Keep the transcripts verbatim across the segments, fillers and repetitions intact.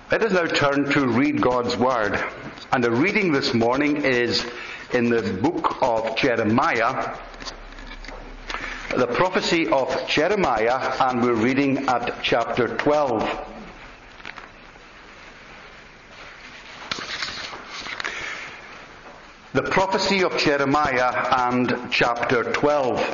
Let us now turn to read God's Word. And the reading this morning is in the book of Jeremiah, the prophecy of Jeremiah, and we're reading at chapter twelve. The prophecy of Jeremiah and chapter twelve.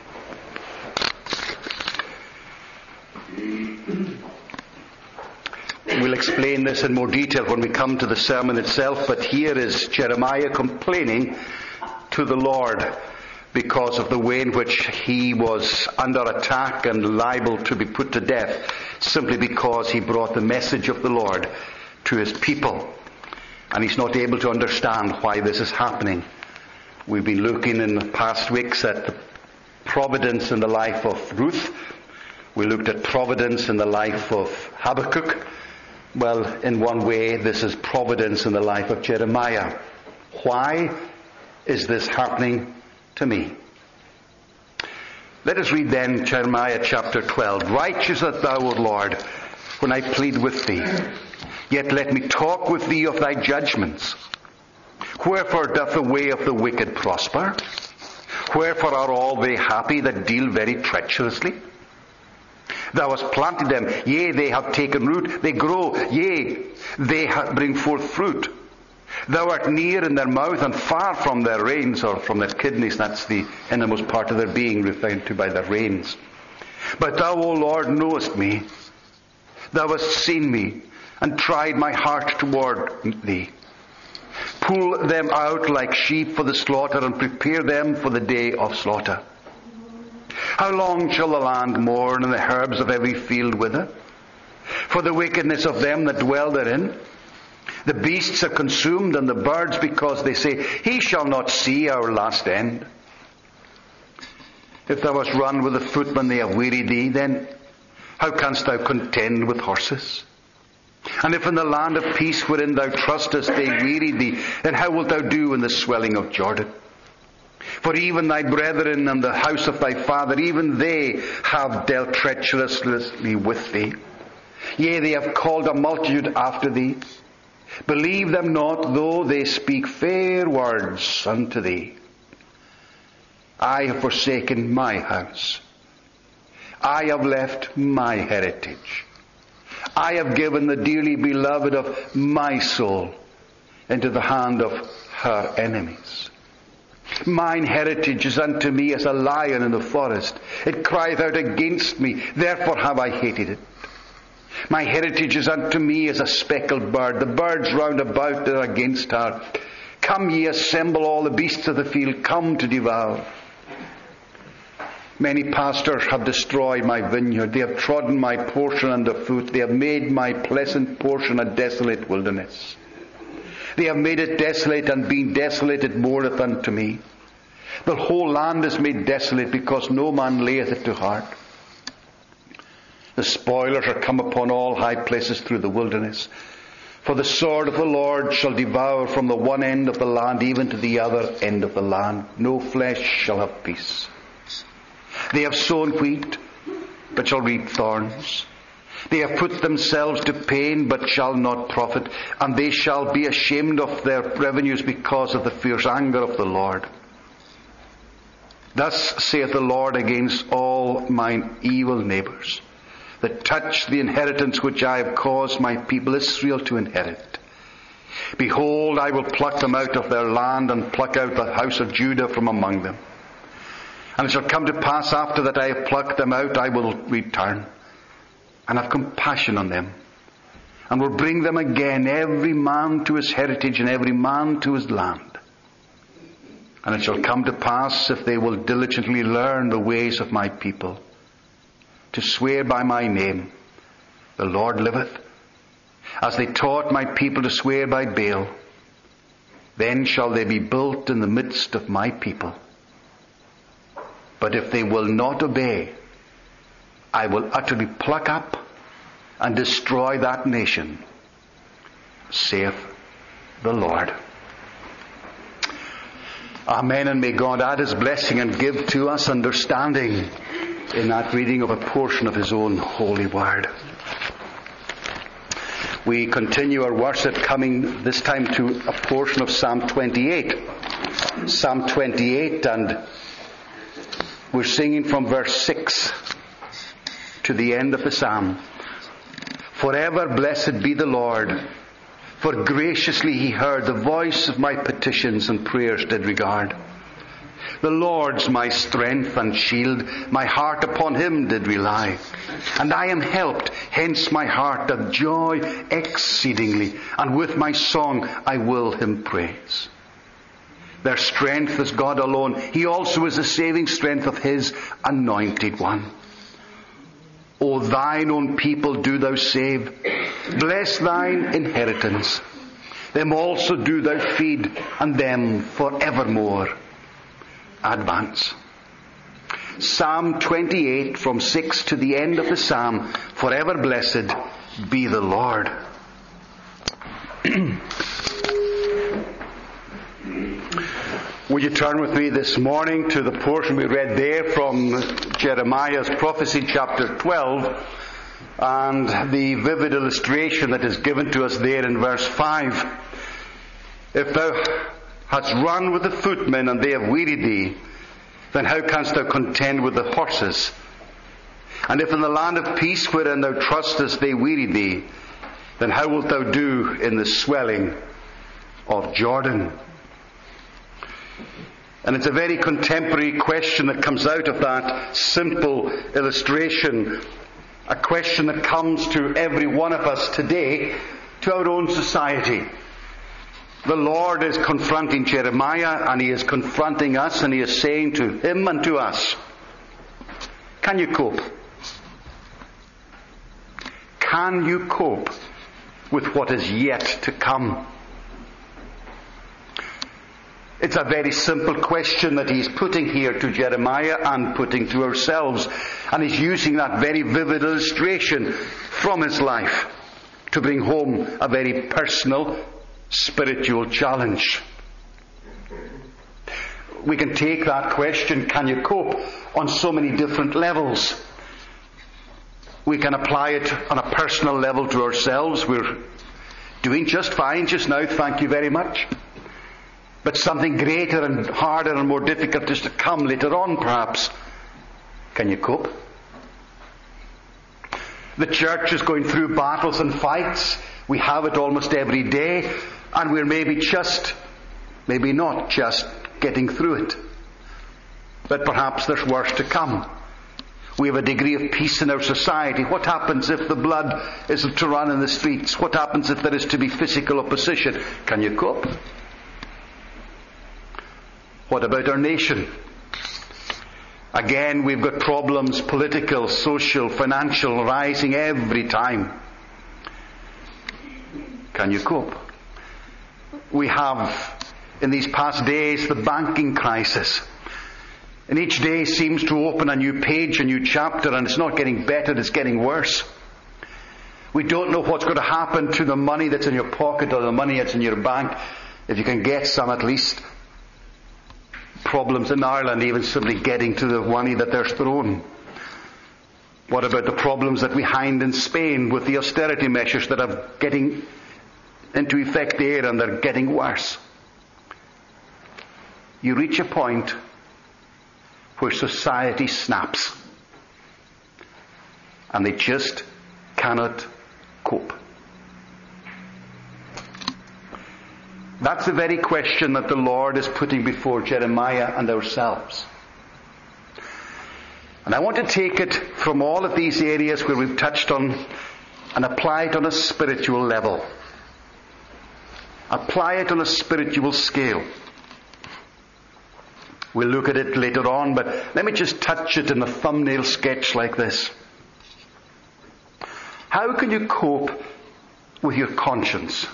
We'll explain this in more detail when we come to the sermon itself, but here is Jeremiah complaining to the Lord because of the way in which he was under attack and liable to be put to death simply because he brought the message of the Lord to his people. And he's not able to understand why this is happening. We've been looking in the past weeks at the providence in the life of Ruth. We looked at providence in the life of Habakkuk. Well, in one way, this is providence in the life of Jeremiah. Why is this happening to me? Let us read then Jeremiah chapter twelve. Righteous art thou, O Lord, when I plead with thee. Yet let me talk with thee of thy judgments. Wherefore doth the way of the wicked prosper? Wherefore are all they happy that deal very treacherously? Thou hast planted them, yea, they have taken root, they grow, yea, they bring forth fruit. Thou art near in their mouth and far from their reins, or from their kidneys, that's the innermost part of their being, referred to by their reins. But thou, O Lord, knowest me. Thou hast seen me, and tried my heart toward thee. Pull them out like sheep for the slaughter, and prepare them for the day of slaughter. How long shall the land mourn, and the herbs of every field wither? For the wickedness of them that dwell therein. The beasts are consumed, and the birds, because they say, He shall not see our last end. If thou hast run with the footmen, they have wearied thee, then how canst thou contend with horses? And if in the land of peace wherein thou trustest they wearied thee, then how wilt thou do in the swelling of Jordan? For even thy brethren and the house of thy father, even they have dealt treacherously with thee. Yea, they have called a multitude after thee. Believe them not, though they speak fair words unto thee. I have forsaken my house. I have left my heritage. I have given the dearly beloved of my soul into the hand of her enemies. Mine heritage is unto me as a lion in the forest. It crieth out against me, therefore have I hated it. My heritage is unto me as a speckled bird. The birds round about are against her. Come ye, assemble all the beasts of the field, come to devour. Many pastors have destroyed my vineyard. They have trodden my portion under foot. They have made my pleasant portion a desolate wilderness. They have made it desolate, and being desolate it mourneth unto me. The whole land is made desolate, because no man layeth it to heart. The spoilers are come upon all high places through the wilderness. For the sword of the Lord shall devour from the one end of the land even to the other end of the land. No flesh shall have peace. They have sown wheat, but shall reap thorns. They have put themselves to pain, but shall not profit, and they shall be ashamed of their revenues because of the fierce anger of the Lord. Thus saith the Lord against all mine evil neighbours, that touch the inheritance which I have caused my people Israel to inherit. Behold, I will pluck them out of their land, and pluck out the house of Judah from among them. And it shall come to pass after that I have plucked them out, I will return, and have compassion on them, and will bring them again, every man to his heritage, and every man to his land. And it shall come to pass, if they will diligently learn the ways of my people, to swear by my name, the Lord liveth, as they taught my people to swear by Baal, then shall they be built in the midst of my people. But if they will not obey, I will utterly pluck up and destroy that nation, saith the Lord. Amen, and may God add His blessing and give to us understanding in that reading of a portion of His own holy word. We continue our worship, coming this time to a portion of Psalm twenty-eight. Psalm twenty-eight, and we're singing from verse six to the end of the psalm. Forever blessed be the Lord, for graciously he heard the voice of my petitions and prayers did regard. The Lord's my strength and shield, my heart upon him did rely. And I am helped, hence my heart doth joy exceedingly, and with my song I will him praise. Their strength is God alone. He also is the saving strength of his anointed one. O thine own people do thou save. Bless thine inheritance. Them also do thou feed, and them forevermore advance. Psalm twenty-eight, from six to the end of the psalm. Forever blessed be the Lord. Will you turn with me this morning to the portion we read there from Jeremiah's prophecy, chapter twelve, and the vivid illustration that is given to us there in verse five. If thou hast run with the footmen, and they have wearied thee, then how canst thou contend with the horses? And if in the land of peace wherein thou trustest they weary thee, then how wilt thou do in the swelling of Jordan? And it's a very contemporary question that comes out of that simple illustration. A question that comes to every one of us today, to our own society. The Lord is confronting Jeremiah, and he is confronting us, and he is saying to him and to us, can you cope? Can you cope with what is yet to come? It's a very simple question that he's putting here to Jeremiah and putting to ourselves. And he's using that very vivid illustration from his life to bring home a very personal, spiritual challenge. We can take that question, can you cope, on so many different levels. We can apply it on a personal level to ourselves. We're doing just fine just now, thank you very much. But something greater and harder and more difficult is to come later on, perhaps. Can you cope? The church is going through battles and fights. We have it almost every day. And we're maybe just, maybe not just, getting through it. But perhaps there's worse to come. We have a degree of peace in our society. What happens if the blood is to run in the streets? What happens if there is to be physical opposition? Can you cope? What about our nation? Again, we've got problems, political, social, financial, rising every time. Can you cope? We have, in these past days, the banking crisis. And each day seems to open a new page, a new chapter, and it's not getting better, it's getting worse. We don't know what's going to happen to the money that's in your pocket or the money that's in your bank, if you can get some at least. Problems in Ireland, even simply getting to the money that they're thrown. What about the problems that we find in Spain with the austerity measures that are getting into effect there, and they're getting worse? You reach a point where society snaps, and they just cannot cope. That's the very question that the Lord is putting before Jeremiah and ourselves. And I want to take it from all of these areas where we've touched on and apply it on a spiritual level. Apply it on a spiritual scale. We'll look at it later on, but let me just touch it in a thumbnail sketch like this. How can you cope with your conscience?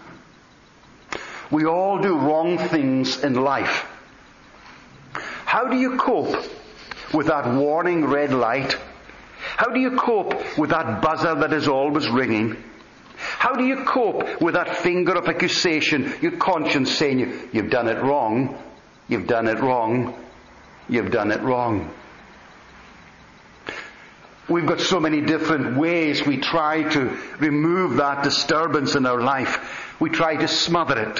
We all do wrong things in life. How do you cope with that warning red light? How do you cope with that buzzer that is always ringing? How do you cope with that finger of accusation, your conscience saying you, you've done it wrong, you've done it wrong, you've done it wrong? We've got so many different ways we try to remove that disturbance in our life. We try to smother it.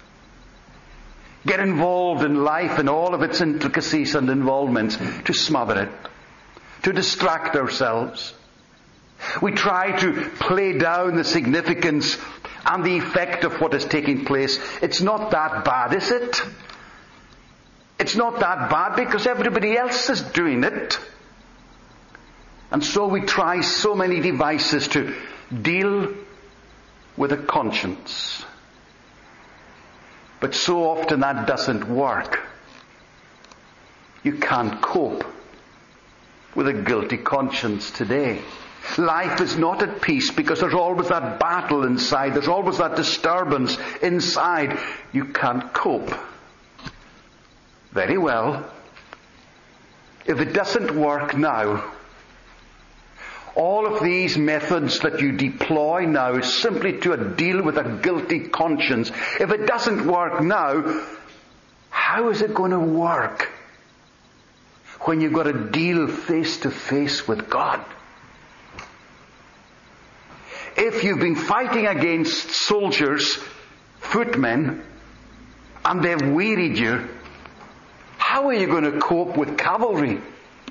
Get involved in life and all of its intricacies and involvements to smother it. To distract ourselves. We try to play down the significance and the effect of what is taking place. It's not that bad, is it? It's not that bad because everybody else is doing it. And so we try so many devices to deal with a conscience. But so often that doesn't work. You can't cope with a guilty conscience today. Life is not at peace because there's always that battle inside. There's always that disturbance inside. You can't cope. Very well. If it doesn't work now, all of these methods that you deploy now is simply to deal with a guilty conscience. If it doesn't work now, how is it going to work when you've got to deal face to face with God? If you've been fighting against soldiers, footmen, and they've wearied you, how are you going to cope with cavalry?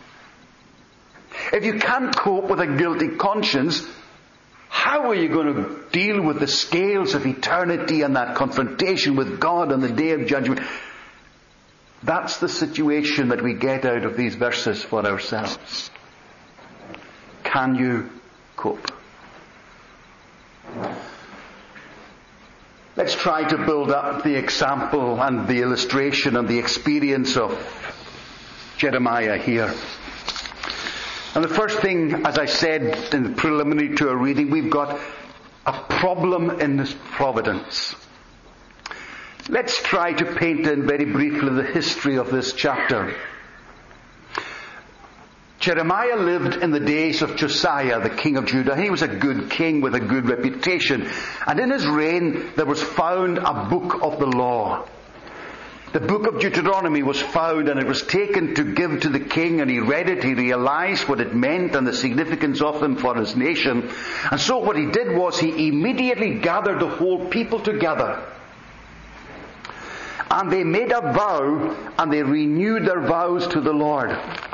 If you can't cope with a guilty conscience, how are you going to deal with the scales of eternity and that confrontation with God on the day of judgment? That's the situation that we get out of these verses for ourselves. Can you cope? Let's try to build up the example and the illustration and the experience of Jeremiah here. And the first thing, as I said in the preliminary to our reading, we've got a problem in this providence. Let's try to paint in very briefly the history of this chapter. Jeremiah lived in the days of Josiah, the king of Judah. He was a good king with a good reputation. And in his reign there was found a book of the law. The book of Deuteronomy was found, and it was taken to give to the king, and he read it, he realized what it meant and the significance of them for his nation. And so what he did was he immediately gathered the whole people together. And they made a vow, and they renewed their vows to the Lord.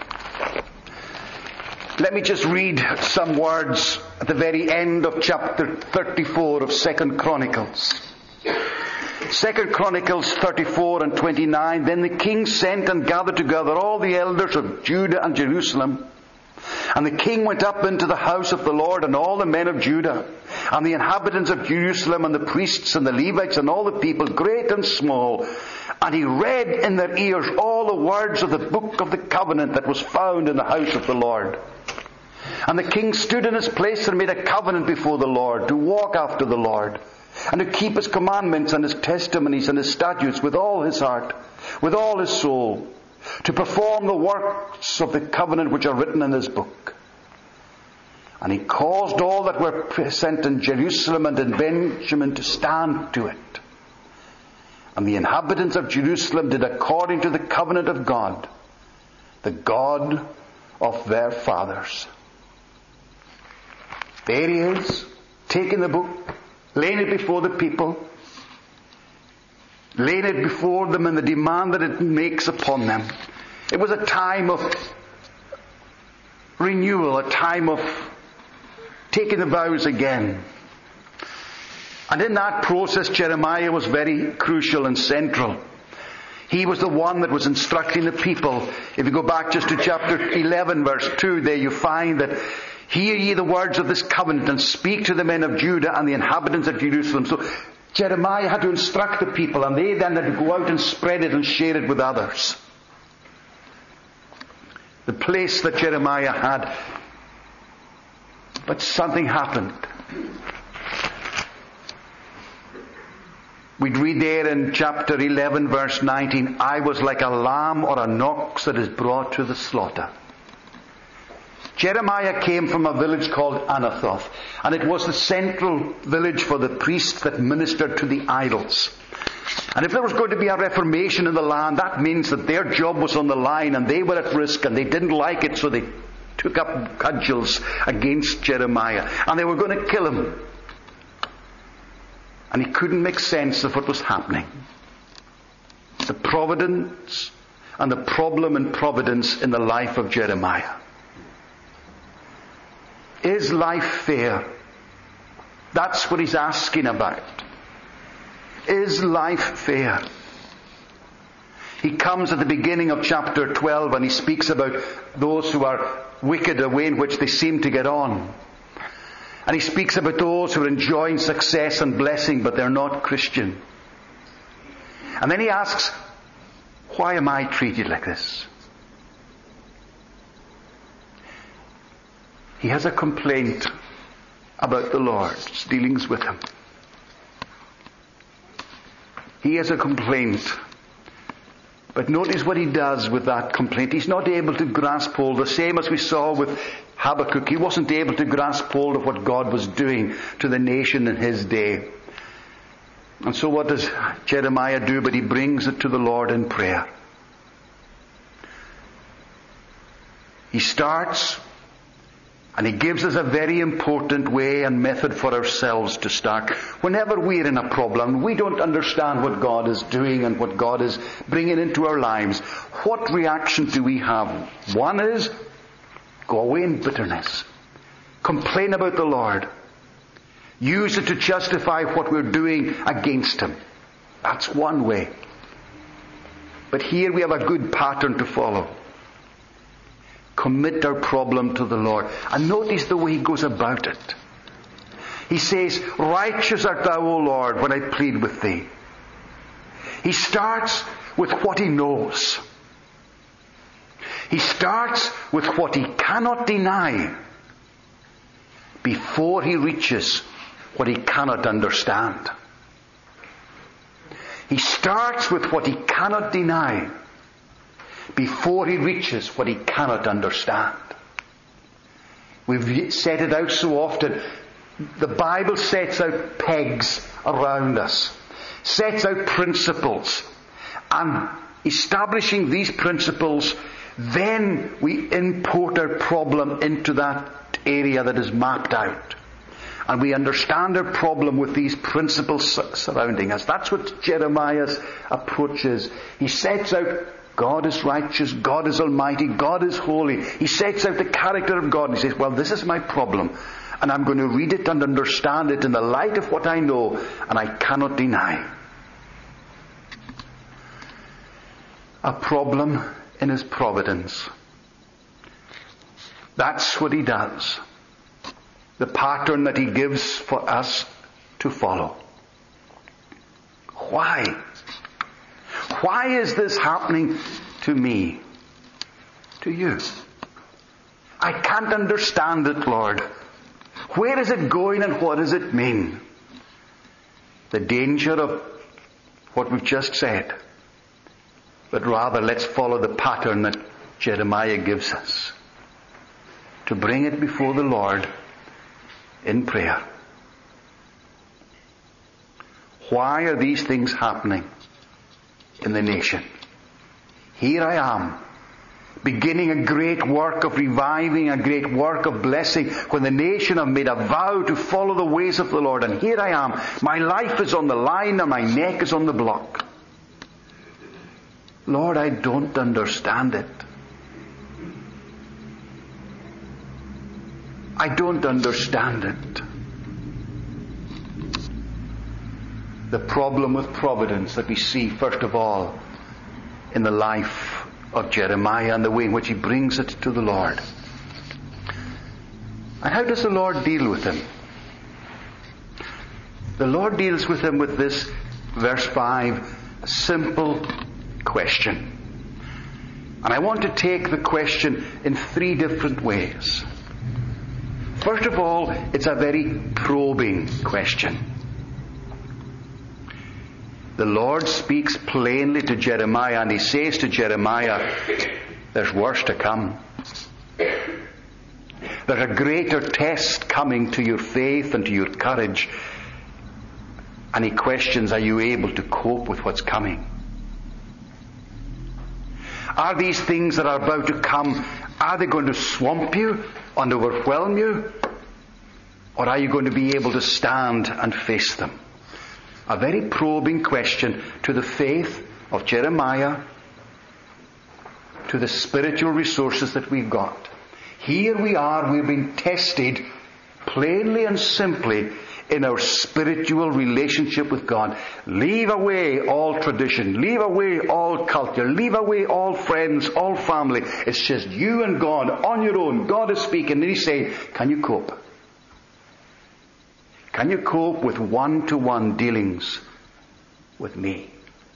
Let me just read some words at the very end of chapter thirty-four of Second Chronicles. Second Chronicles thirty-four and twenty-nine. Then the king sent and gathered together all the elders of Judah and Jerusalem. And the king went up into the house of the Lord, and all the men of Judah, and the inhabitants of Jerusalem, and the priests and the Levites, and all the people, great and small. And he read in their ears all the words of the book of the covenant that was found in the house of the Lord. And the king stood in his place and made a covenant before the Lord, to walk after the Lord, and to keep his commandments and his testimonies and his statutes with all his heart, with all his soul, to perform the works of the covenant which are written in this book. And he caused all that were present in Jerusalem and in Benjamin to stand to it. And the inhabitants of Jerusalem did according to the covenant of God, the God of their fathers. There he is, taking the book, laying it before the people, laying it before them and the demand that it makes upon them. It was a time of renewal, a time of taking the vows again. And in that process, Jeremiah was very crucial and central. He was the one that was instructing the people. If you go back just to chapter eleven, verse two, there you find that, hear ye the words of this covenant, and speak to the men of Judah and the inhabitants of Jerusalem. So Jeremiah had to instruct the people, and they then had to go out and spread it and share it with others. The place that Jeremiah had. But something happened. We'd read there in chapter eleven, verse nineteen, I was like a lamb or an ox that is brought to the slaughter. Jeremiah came from a village called Anathoth, and it was the central village for the priests that ministered to the idols. And if there was going to be a reformation in the land, that means that their job was on the line and they were at risk and they didn't like it, so they took up cudgels against Jeremiah, and they were going to kill him. And he couldn't make sense of what was happening. The providence and the problem in providence in the life of Jeremiah. Is life fair? That's what he's asking about. Is life fair? He comes at the beginning of chapter twelve and he speaks about those who are wicked, the way in which they seem to get on. And he speaks about those who are enjoying success and blessing, but they're not Christian. And then he asks, why am I treated like this? He has a complaint about the Lord's dealings with him. He has a complaint. But notice what he does with that complaint. He's not able to grasp hold, the same as we saw with Habakkuk. He wasn't able to grasp hold of what God was doing to the nation in his day. And so what does Jeremiah do? But he brings it to the Lord in prayer. He starts, and he gives us a very important way and method for ourselves to start. Whenever we're in a problem, we don't understand what God is doing and what God is bringing into our lives. What reaction do we have? One is, go away in bitterness. Complain about the Lord. Use it to justify what we're doing against Him. That's one way. But here we have a good pattern to follow. Commit our problem to the Lord. And notice the way he goes about it. He says, righteous art thou, O Lord, when I plead with thee. He starts with what he knows. He starts with what he cannot deny before he reaches what he cannot understand. He starts with what he cannot deny before he reaches what he cannot understand. We've set it out so often. The Bible sets out pegs around us, sets out principles, and establishing these principles, then we import our problem into that area that is mapped out. And we understand our problem with these principles surrounding us. That's what Jeremiah's approach is. He sets out God is righteous, God is almighty, God is holy. He sets out the character of God and he says, well, this is my problem. And I'm going to read it and understand it in the light of what I know and I cannot deny. A problem in His providence. That's what He does. The pattern that He gives for us to follow. Why? Why is this happening to me? To you? I can't understand it, Lord. Where is it going and what does it mean? The danger of what we've just said. But rather, let's follow the pattern that Jeremiah gives us. To bring it before the Lord in prayer. Why are these things happening in the nation? Here I am, beginning a great work of reviving, a great work of blessing, when the nation have made a vow to follow the ways of the Lord. And here I am, my life is on the line and my neck is on the block. Lord, I don't understand it. I don't understand it. The problem with providence that we see, first of all, in the life of Jeremiah and the way in which he brings it to the Lord. And how does the Lord deal with him? The Lord deals with him with this, verse five, a simple question. And I want to take the question in three different ways. First of all, it's a very probing question. The Lord speaks plainly to Jeremiah and He says to Jeremiah, there's worse to come. There's a greater test coming to your faith and to your courage. And He questions, are you able to cope with what's coming? Are these things that are about to come Are they going to swamp you and overwhelm you? Or are you going to be able to stand and face them? A very probing question to the faith of Jeremiah, to the spiritual resources that we've got. Here we are, we've been tested plainly and simply in our spiritual relationship with God. Leave away all tradition, leave away all culture, leave away all friends, all family. It's just you and God on your own. God is speaking and He's saying, can you cope? Can you cope with one-to-one dealings with me?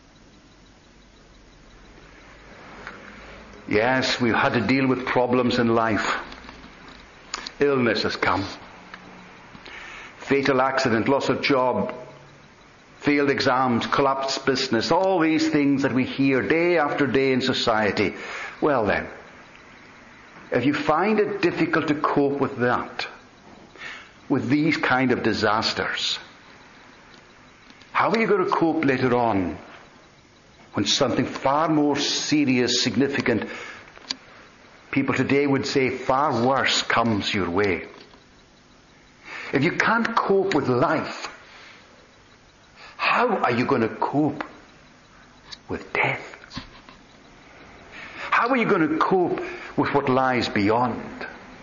Yes, we've had to deal with problems in life. Illness has come. Fatal accident, loss of job, failed exams, collapsed business, all these things that we hear day after day in society. Well then, if you find it difficult to cope with that, with these kind of disasters, how are you going to cope later on when something far more serious, significant, people today would say far worse, comes your way? If you can't cope with life, how are you going to cope with death? How are you going to cope with what lies beyond?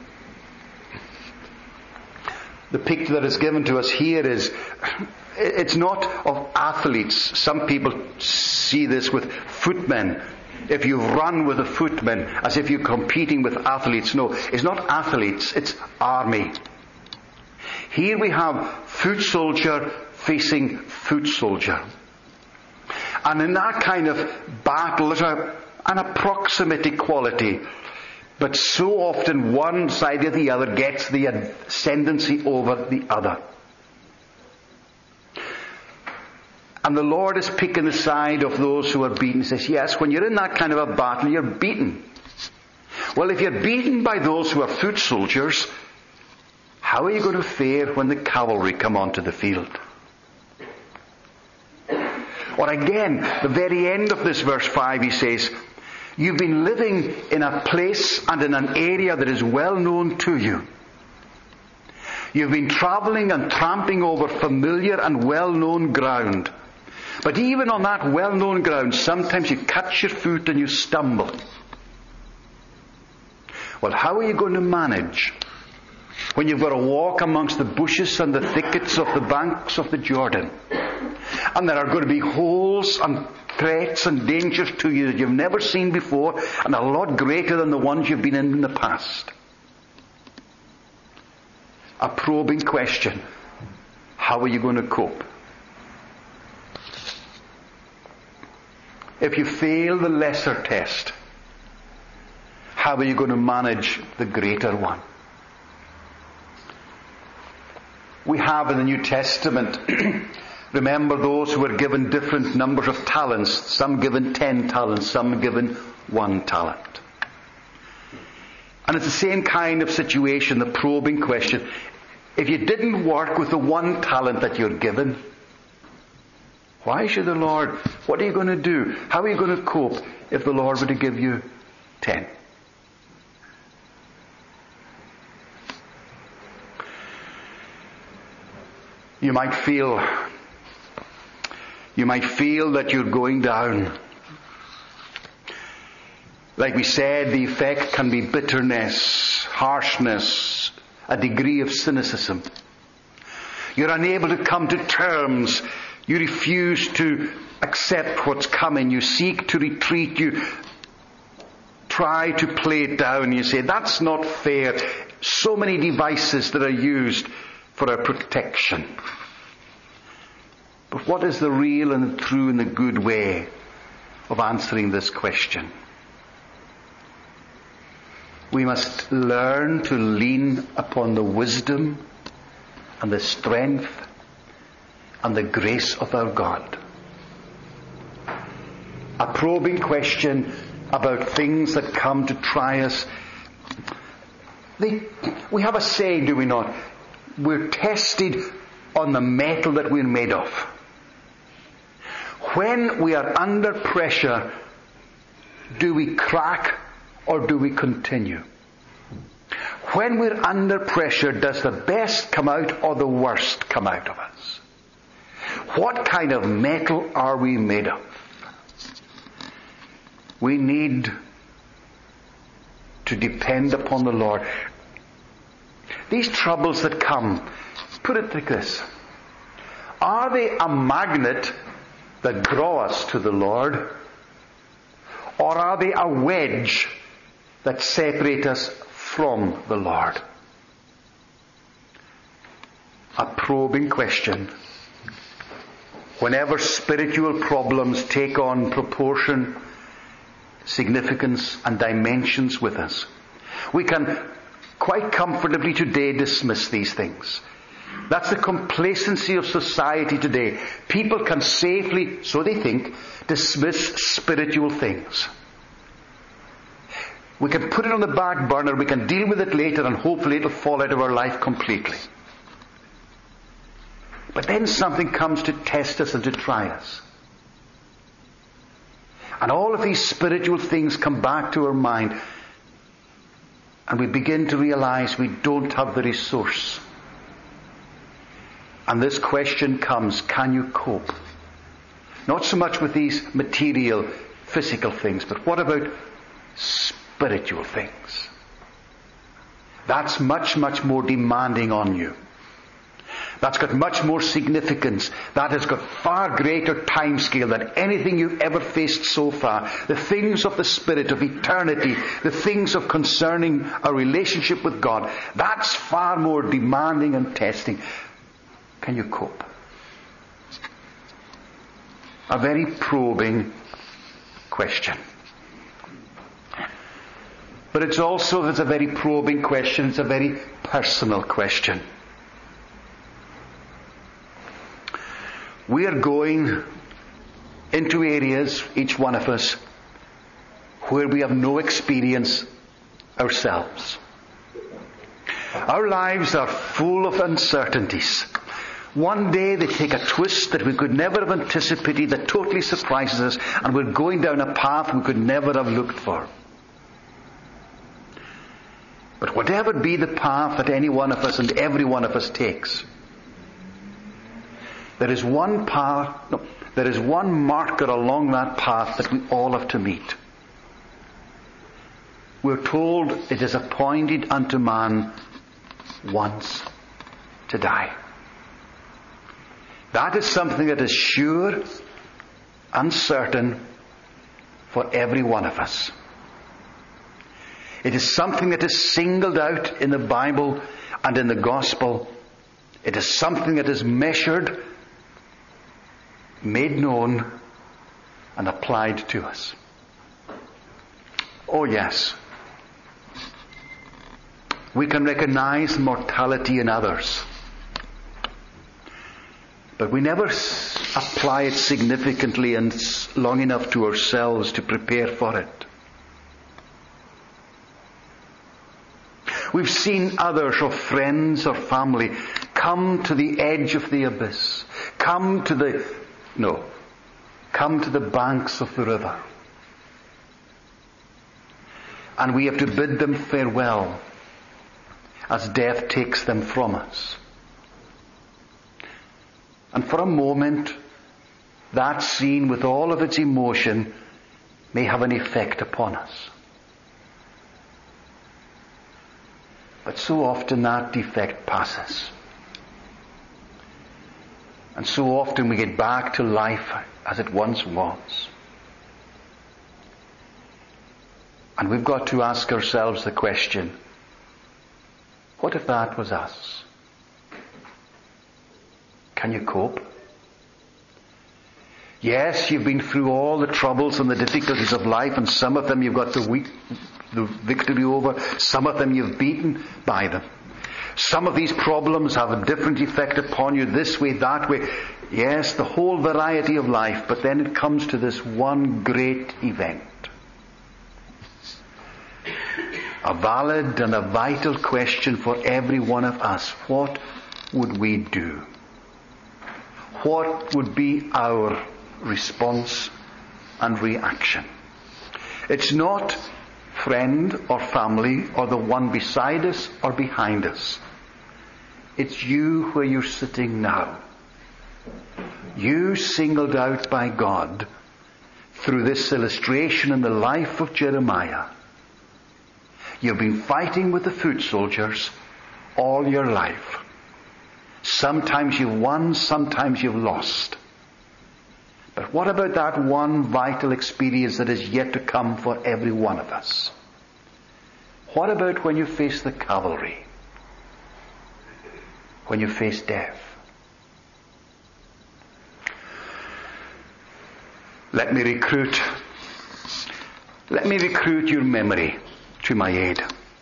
The picture that is given to us here is, it's not of athletes. Some people see this with footmen. If you run with a footman as if you're competing with athletes. No, it's not athletes, it's army. Here we have foot soldier facing foot soldier. And in that kind of battle, there's a, an approximate equality. But so often one side or the other gets the ascendancy over the other. And the Lord is picking the side of those who are beaten. He says, yes, when you're in that kind of a battle, you're beaten. Well, if you're beaten by those who are foot soldiers, how are you going to fare when the cavalry come onto the field? Or again, the very end of this verse five, he says, you've been living in a place and in an area that is well known to you. You've been travelling and tramping over familiar and well-known ground. But even on that well-known ground, sometimes you catch your foot and you stumble. Well, how are you going to manage when you've got to walk amongst the bushes and the thickets of the banks of the Jordan? And there are going to be holes and threats and dangers to you that you've never seen before, and a lot greater than the ones you've been in in the past. A probing question. How are you going to cope? If you fail the lesser test, how are you going to manage the greater one? We have in the New Testament, remember those who were given different numbers of talents, some given ten talents, some given one talent. And it's the same kind of situation, the probing question. If you didn't work with the one talent that you're given, why should the Lord, what are you going to do? How are you going to cope if the Lord were to give you ten? You might feel, you might feel that you're going down. Like we said, the effect can be bitterness, harshness, a degree of cynicism. You're unable to come to terms. You refuse to accept what's coming. You seek to retreat. You try to play it down. You say, that's not fair. So many devices that are used for our protection. But what is the real and the true and the good way of answering this question? We must learn to lean upon the wisdom and the strength and the grace of our God. A probing question about things that come to try us. They, we have a saying, do we not? We're tested on the metal that we're made of. When we are under pressure, do we crack or do we continue? When we're under pressure, does the best come out or the worst come out of us? What kind of metal are we made of? We need to depend upon the Lord. These troubles that come, put it like this. Are they a magnet that draw us to the Lord? Or are they a wedge that separate us from the Lord? A probing question. Whenever spiritual problems take on proportion, significance and dimensions with us, we can quite comfortably today dismiss these things. That's the complacency of society today. People can safely, so they think, dismiss spiritual things. We can put it on the back burner, we can deal with it later, and hopefully it'll fall out of our life completely. But then something comes to test us and to try us. And all of these spiritual things come back to our mind, and we begin to realize we don't have the resource. And this question comes, can you cope? Not so much with these material, physical things, but what about spiritual things? That's much, much more demanding on you. That's got much more significance. That has got far greater time scale than anything you've ever faced so far. The things of the Spirit, of eternity, the things of concerning a relationship with God, that's far more demanding and testing. Can you cope? A very probing question. But it's also, it's a very probing question, it's a very personal question. We are going into areas, each one of us, where we have no experience ourselves. Our lives are full of uncertainties. One day they take a twist that we could never have anticipated, that totally surprises us, and we're going down a path we could never have looked for. But whatever be the path that any one of us and every one of us takes, there is one path, no, there is one marker along that path that we all have to meet. We're told it is appointed unto man once to die. That is something that is sure and certain for every one of us. It is something that is singled out in the Bible and in the Gospel. It is something that is measured, made known, and applied to us. Oh yes, we can recognize mortality in others, but we never apply it significantly and long enough to ourselves to prepare for it. We've seen others, or friends or family, come to the edge of the abyss, come to the No. Come to the banks of the river. And we have to bid them farewell as death takes them from us. And for a moment, that scene with all of its emotion may have an effect upon us. But so often that defect passes. And so often we get back to life as it once was. And we've got to ask ourselves the question, what if that was us? Can you cope? Yes, you've been through all the troubles and the difficulties of life, and some of them you've got the, weak, the victory over, some of them you've beaten by them. Some of these problems have a different effect upon you, this way, that way. Yes, the whole variety of life, but then it comes to this one great event. A valid and a vital question for every one of us. What would we do? What would be our response and reaction? It's not friend or family or the one beside us or behind us. It's you where you're sitting now. You singled out by God through this illustration in the life of Jeremiah. You've been fighting with the foot soldiers all your life. Sometimes you've won, sometimes you've lost. But what about that one vital experience that is yet to come for every one of us? What about when you face the cavalry? When you face death? Let me recruit, let me recruit your memory to my aid.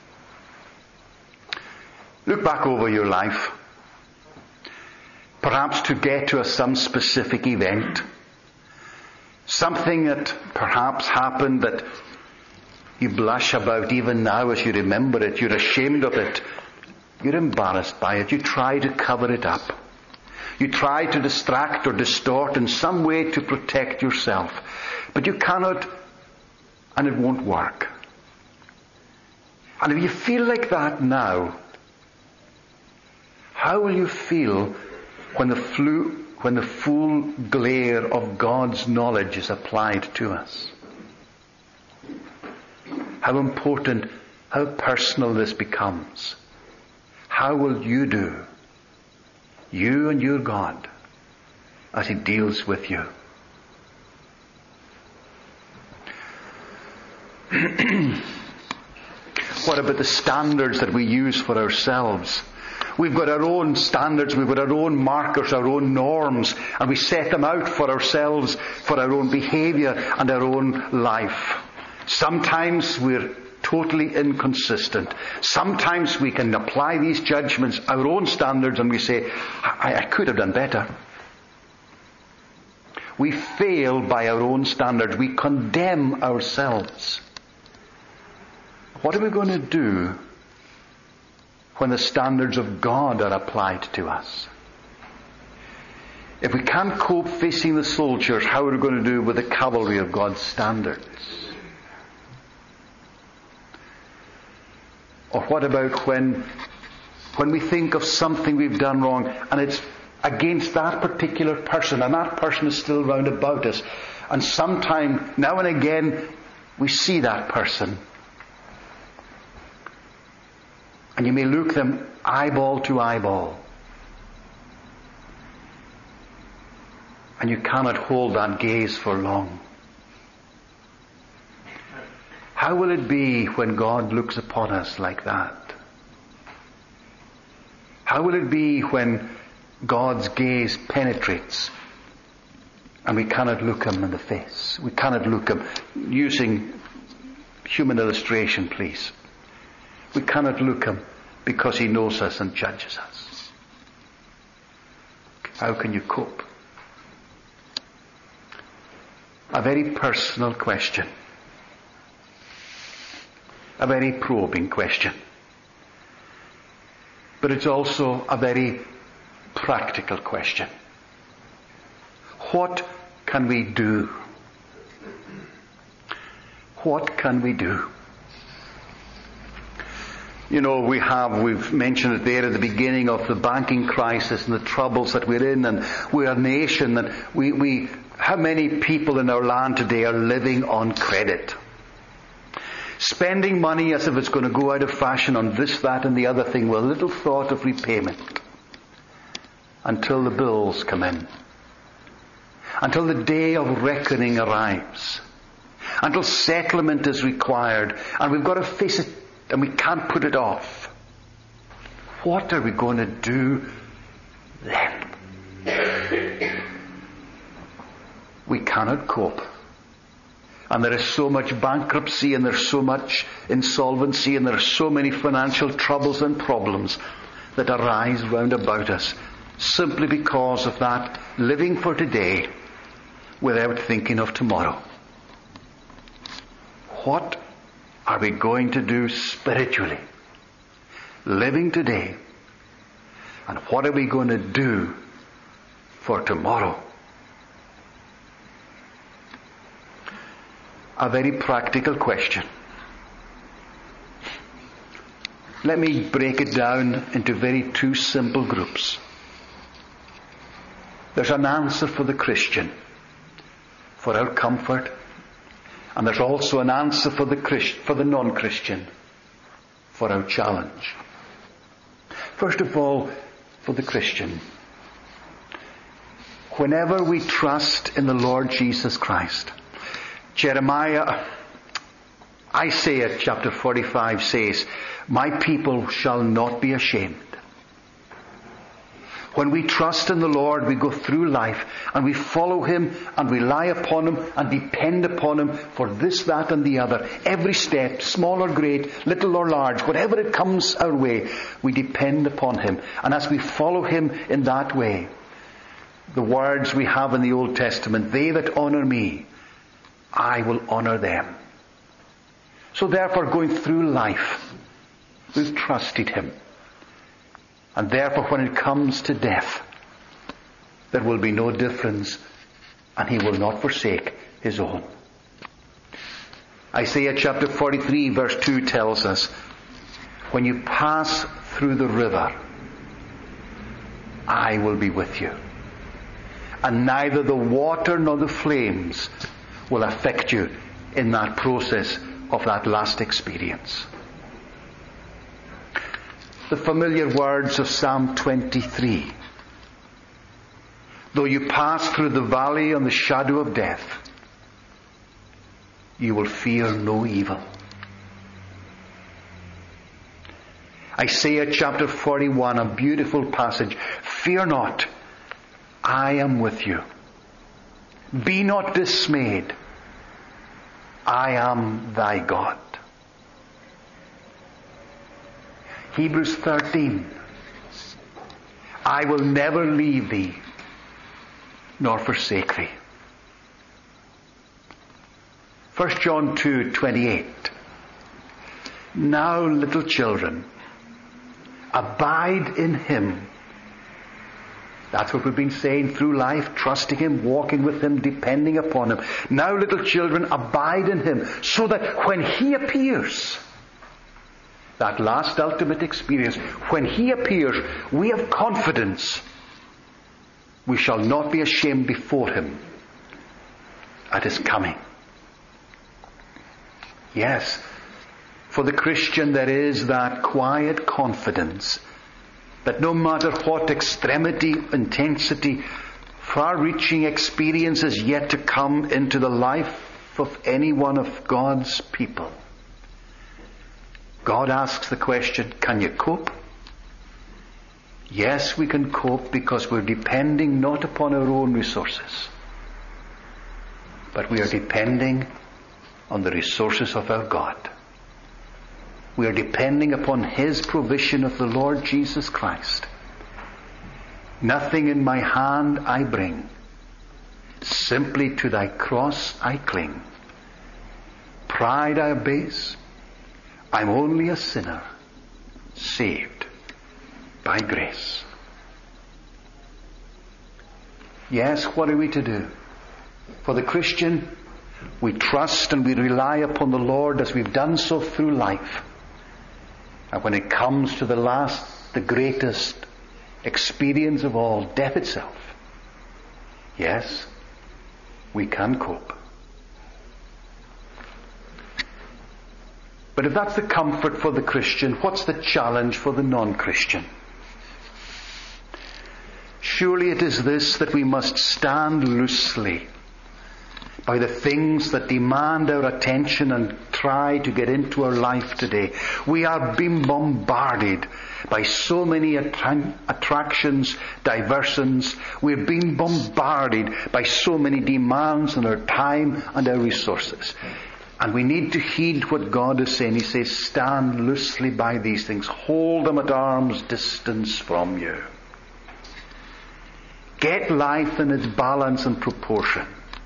Look back over your life, perhaps to get to a, some specific event, something that perhaps happened that you blush about even now as you remember it. You're ashamed of it. You're embarrassed by it. You try to cover it up. You try to distract or distort in some way to protect yourself. But you cannot, and it won't work. And if you feel like that now, how will you feel when the flu, when the full glare of God's knowledge is applied to us? How important, how personal this becomes. How will you do? You and your God, as He deals with you. What about the standards that we use for ourselves? We've got our own standards, we've got our own markers, our own norms, and we set them out for ourselves, for our own behaviour and our own life. Sometimes we're totally inconsistent. Sometimes we can apply these judgments, our own standards, and we say, I, I could have done better. We fail by our own standards. We condemn ourselves. What are we going to do when the standards of God are applied to us? If we can't cope facing the soldiers, how are we going to do with the cavalry of God's standards? Or what about when, when we think of something we've done wrong and it's against that particular person and that person is still round about us, and sometime, now and again, we see that person and you may look them eyeball to eyeball and you cannot hold that gaze for long. How will it be when God looks upon us like that? How will it be when God's gaze penetrates and we cannot look Him in the face? We cannot look Him, using human illustration, please. We cannot look Him because He knows us and judges us. How can you cope? A very personal question. A very probing question. But it's also a very practical question. What can we do? What can we do? You know, we have, we've mentioned it there at the beginning of the banking crisis and the troubles that we're in, and we're a nation, and we, we, how many people in our land today are living on credit? Spending money as if it's going to go out of fashion on this, that and the other thing with little thought of repayment. Until the bills come in. Until the day of reckoning arrives. Until settlement is required. And we've got to face it and we can't put it off. What are we going to do then? We cannot cope. And there is so much bankruptcy and there's so much insolvency and there are so many financial troubles and problems that arise round about us simply because of that living for today without thinking of tomorrow. What are we going to do spiritually? Living today. And what are we going to do for tomorrow? A very practical question. Let me break it down into very two simple groups. There's an answer for the Christian, for our comfort, and there's also an answer for the Christ, for the non-Christian, for our challenge. First of all, for the Christian. Whenever we trust in the Lord Jesus Christ, Jeremiah, Isaiah chapter forty-five says, "My people shall not be ashamed." When we trust in the Lord, we go through life and we follow Him and rely upon Him and depend upon Him for this, that and the other. Every step, small or great, little or large, whatever it comes our way, we depend upon Him. And as we follow Him in that way, the words we have in the Old Testament, "They that honour me, I will honour them." So therefore, going through life, we've trusted Him. And therefore, when it comes to death, there will be no difference, and He will not forsake His own. Isaiah chapter forty-three verse two tells us, "When you pass through the river, I will be with you. And neither the water nor the flames will affect you in that process of that last experience." The familiar words of Psalm twenty-three. "Though you pass through the valley on the shadow of death, you will fear no evil." Isaiah chapter forty-one, a beautiful passage. "Fear not, I am with you. Be not dismayed. I am thy God." Hebrews thirteen. "I will never leave thee nor forsake thee." First John two twenty-eight. "Now, little children, abide in Him." That's what we've been saying through life, trusting Him, walking with Him, depending upon Him. "Now, little children, abide in Him, so that when He appears," that last ultimate experience, when He appears, we have confidence. We shall not be ashamed before Him at His coming. Yes, for the Christian there is that quiet confidence that no matter what extremity, intensity, far-reaching experience is yet to come into the life of any one of God's people, God asks the question, can you cope? Yes, we can cope because we're depending not upon our own resources, but we are depending on the resources of our God. We are depending upon His provision of the Lord Jesus Christ. "Nothing in my hand I bring, simply to thy cross I cling. Pride I abase, I'm only a sinner, saved by grace." Yes, what are we to do? For the Christian, we trust and we rely upon the Lord as we've done so through life. And when it comes to the last, the greatest experience of all, death itself, yes, we can cope. But if that's the comfort for the Christian, what's the challenge for the non-Christian? Surely it is this, that we must stand loosely by the things that demand our attention and try to get into our life today. We are being bombarded by so many attra- attractions, diversions. We're being bombarded by so many demands on our time and our resources. And we need to heed what God is saying. He says, stand loosely by these things. Hold them at arm's distance from you. Get life in its balance and proportion.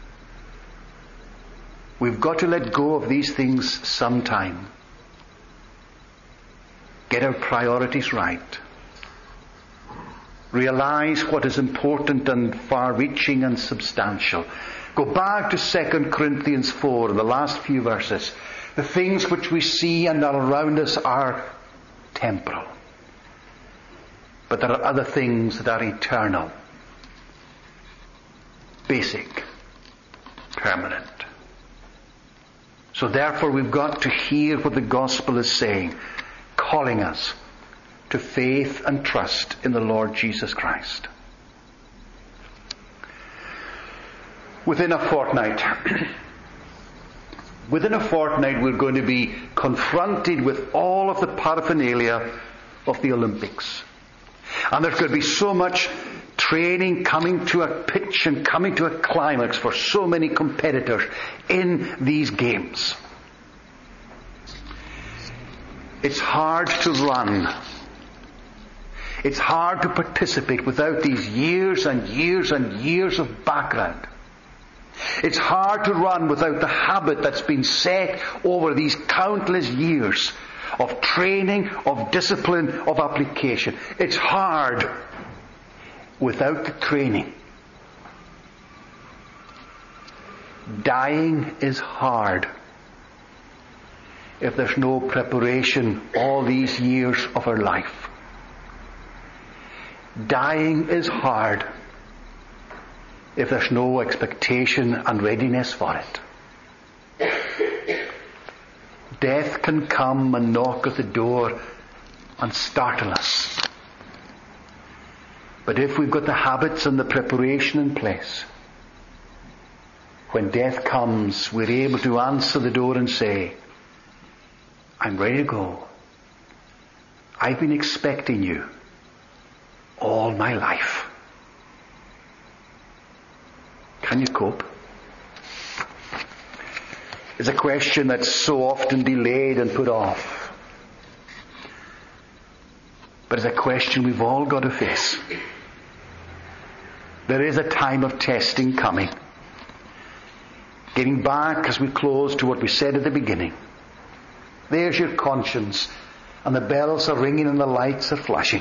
We've got to let go of these things sometime. Get our priorities right. Realize what is important and far-reaching and substantial. Go back to Second Corinthians four, the last few verses. The things which we see and are around us are temporal. But there are other things that are eternal, basic, permanent. So therefore we've got to hear what the gospel is saying, calling us to faith and trust in the Lord Jesus Christ. Within a fortnight, within a fortnight we're going to be confronted with all of the paraphernalia of the Olympics. And there's going to be so much training coming to a pitch and coming to a climax for so many competitors in these games. It's hard to run. It's hard to participate without these years and years and years of background. It's hard to run without the habit that's been set over these countless years of training, of discipline, of application. It's hard without the training. Dying is hard if there's no preparation all these years of our life. Dying is hard if there's no expectation and readiness for it. Death can come and knock at the door and startle us. But if we've got the habits and the preparation in place, when death comes, we're able to answer the door and say, I'm ready to go. I've been expecting you all my life. Can you cope? It's a question that's so often delayed and put off. But it's a question we've all got to face. There is a time of testing coming. Getting back as we close to what we said at the beginning. There's your conscience, and the bells are ringing and the lights are flashing.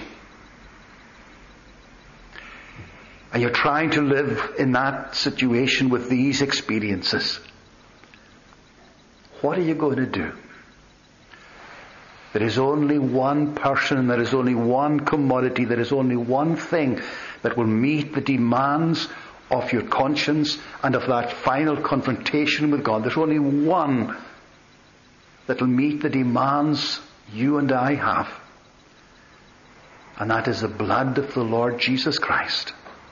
And you're trying to live in that situation with these experiences. What are you going to do? There is only one person, there is only one commodity, there is only one thing that will meet the demands of your conscience and of that final confrontation with God. There's only one that will meet the demands you and I have. And that is the blood of the Lord Jesus Christ.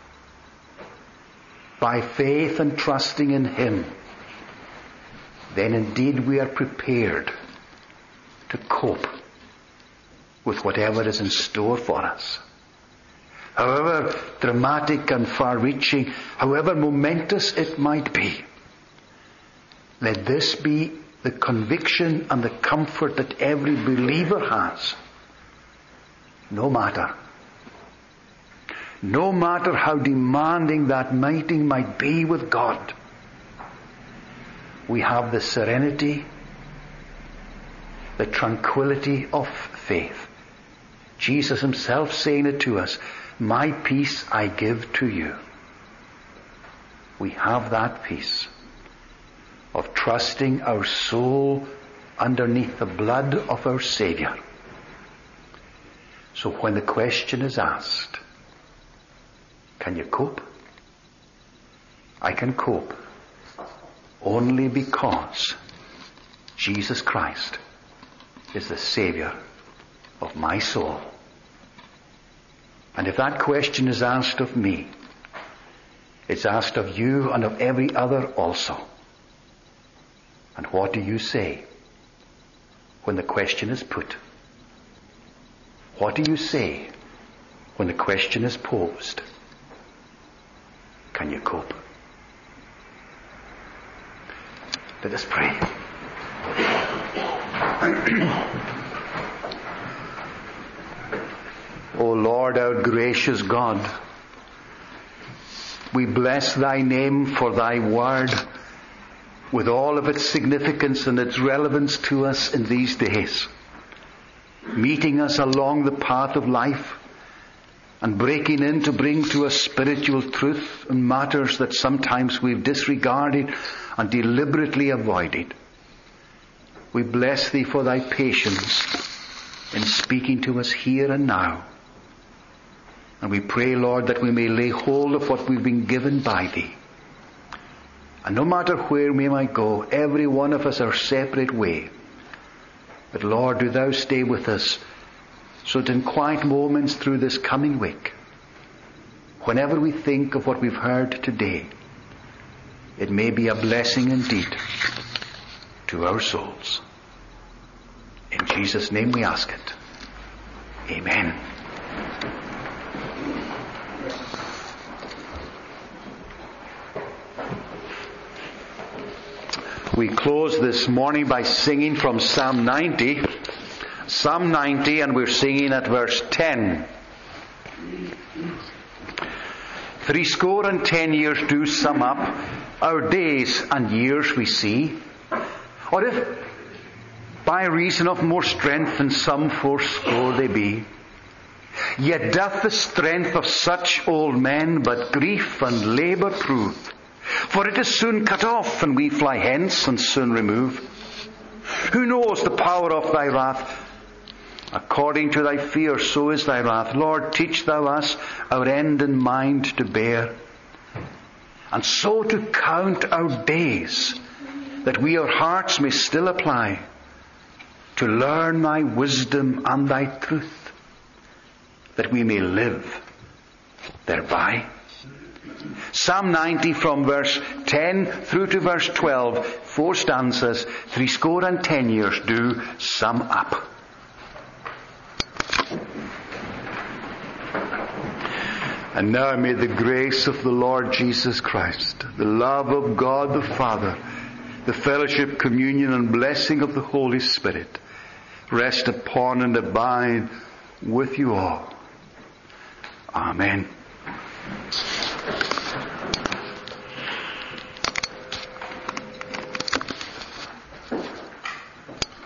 By faith and trusting in Him, then indeed we are prepared to cope with whatever is in store for us. However dramatic and far-reaching, however momentous it might be, let this be the conviction and the comfort that every believer has. No matter. No matter how demanding that meeting might be with God, we have the serenity, the tranquility of faith. Jesus Himself saying it to us, my peace I give to you. We have that peace of trusting our soul underneath the blood of our Saviour. So when the question is asked, can you cope? I can cope only because Jesus Christ is the Saviour of my soul. And if that question is asked of me, it's asked of you and of every other also. And what do you say when the question is put? What do you say when the question is posed? Can you cope? Let us pray. O Lord, our gracious God, we bless Thy name for Thy word with all of its significance and its relevance to us in these days, meeting us along the path of life and breaking in to bring to us spiritual truth and matters that sometimes we've disregarded and deliberately avoided. We bless Thee for Thy patience in speaking to us here and now. And we pray, Lord, that we may lay hold of what we've been given by Thee. And no matter where we might go, every one of us our separate way. But Lord, do Thou stay with us, so that in quiet moments through this coming week, whenever we think of what we've heard today, it may be a blessing indeed to our souls. In Jesus' name we ask it. Amen. We close this morning by singing from Psalm ninety. Psalm ninety, and we're singing at verse ten. Threescore and ten years do sum up our days and years we see. Or if by reason of more strength than some fourscore they be, yet doth the strength of such old men but grief and labour prove. For it is soon cut off, and we fly hence and soon remove. Who knows the power of Thy wrath? According to Thy fear, so is Thy wrath. Lord, teach Thou us our end in mind to bear, and so to count our days, that we our hearts may still apply to learn Thy wisdom and Thy truth, that we may live thereby. Psalm ninety from verse ten through to verse twelve, four stanzas, threescore and ten years do sum up. And now may the grace of the Lord Jesus Christ, the love of God the Father, the fellowship, communion and blessing of the Holy Spirit rest upon and abide with you all. Amen.